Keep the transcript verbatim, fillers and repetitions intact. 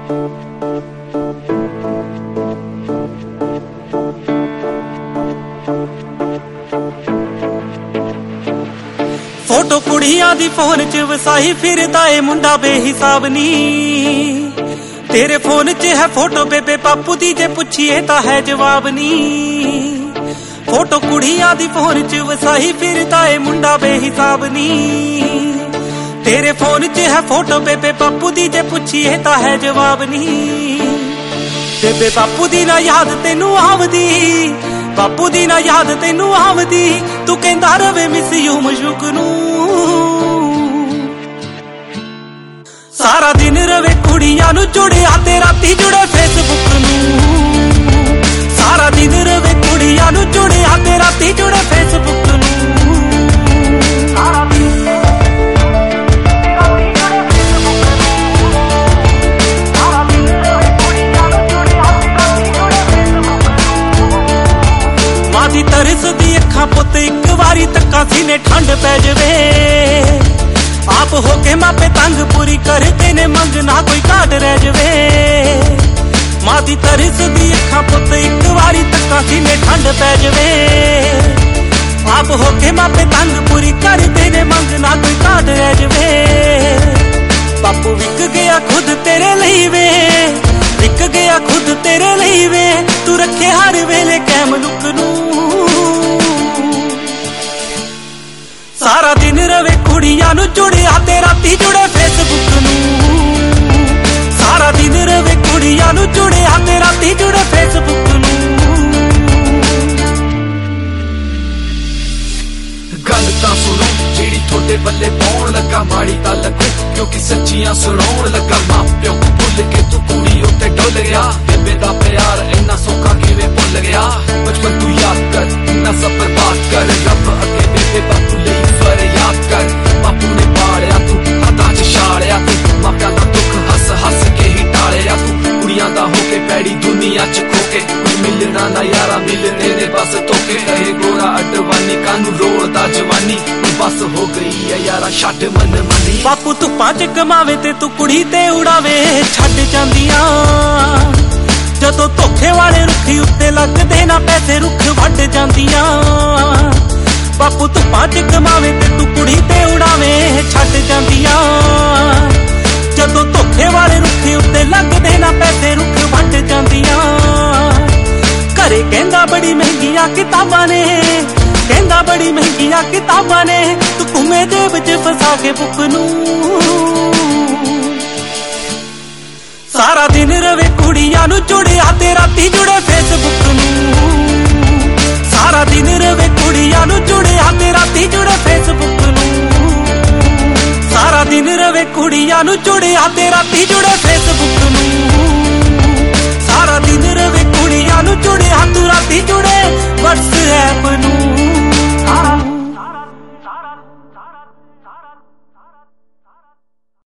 Photo कुड़ियां दी phone च वसाई फिरदा ए मुंडा बेहिसाब नी। तेरे फोन च है फोटो बेबे बापू दी, जे पुछिए तां है जवाब नी। फोटो कुड़ियां दी फोन च वसाई फिरदा ए मुंडा बेहिसाब नी। तेरे फोन च है फोटो बेबे बापू दी, जे पुछिए तां है जवाब नी। बेबे बापू दी ना याद तेनू आवदी, बापू दी ना याद तेनू आवदी, तू कहंदा रवे मिस यू मशूक नू। सारा दिन रवे कुड़ियां नू जुड़िया ते राती जुड़े फेसबुक नू। सारा दिन रवे कुड़ियां नू जुड़िया ते राती जुड़े फेसबुक नू। दी तरस दी अखां पुत एक वारी तक्का सीने ठंड पै जवे। आप होके मापे तंग पूरी करते ने मंग ना कोई घाट रह जवे। मां दी तरस दी अखां पुत एक वारी तक्का सीने ठंड पै जवे। आप होके मापे तंग पूरी करते ने मंग ना कोई घाट रह जवे। बापू विक गया खुद तेरे ਲਈ वे, विक गया खुद तेरे ਲਈ वे, तू रखे हर वेले कैम लुक नू। सारा दिन रवे कुड़ियां नू जुड़िया ते राती जुड़े फेसबुक नू। सारा दिन रवे कुड़ियां नू जुड़िया ते राती जुड़े फेसबुक नू। गल तां सुनो जेड़ी थोड़े बल्ले पाउण लगा, माड़ी तां लगू क्योंकि सच्चियां सुनाउण लगा। मां प्यो भुल के तू कुड़ी उत्ते डुल गया, बेबे दा प्यार इन्ना सौखा किवें भुल गया। बचपन तू याद कर इन्ना सब बर्बाद कर, रब अगे बेबे बापू लई फरियाद कर। बापू ने पालिया तू हत्थां च छालिया, तू मापियां दा दुख हस हस के ही टालिया। तू कुड़ियां दा होके पैड़ी दुनिया च खोके, कुछ मिलना ना यारा मिलने ने बस तोके। रहे गोरा अडवानी कानू रोड़दा जवानी, बस हो गई है यारा छड्ड मन मनी। बापू धुप्पां च कमावे ते तू कुड़ी ते उड़ावे छड्ड जांदियां। जदों धोखे वाले रुखी उत्ते लगदे ना पैसे रुख वड्ड जांदियां। बापू धुप्पां च कमावे ते तू कुड़ी ते उड़ावे छड्ड जांदियां। जदों धोखे वाले रुखी उत्ते लगदे ना पैसे रुख वड्ड जांदियां। घरे कहंदा बड़ी महंगियां किताबां ने, कहंदा बड़ी महंगियां किताबां ने, तू घूमे जेब च फसा के बुक नू। सारा दिन रवे कुड़ियां नू जुड़िया ते राती जुड़े फेसबुक नू। सारा दिन रवे कुड़ियां नू जुड़िया ते राती जुड़े फेसबुक नू। सारा दिन रवे कुड़ियां नू जुड़िया ते राती जुड़े फेसबुक नू। सारा दिन रवे कुड़ियां नू जुड़िया तू राती जुड़े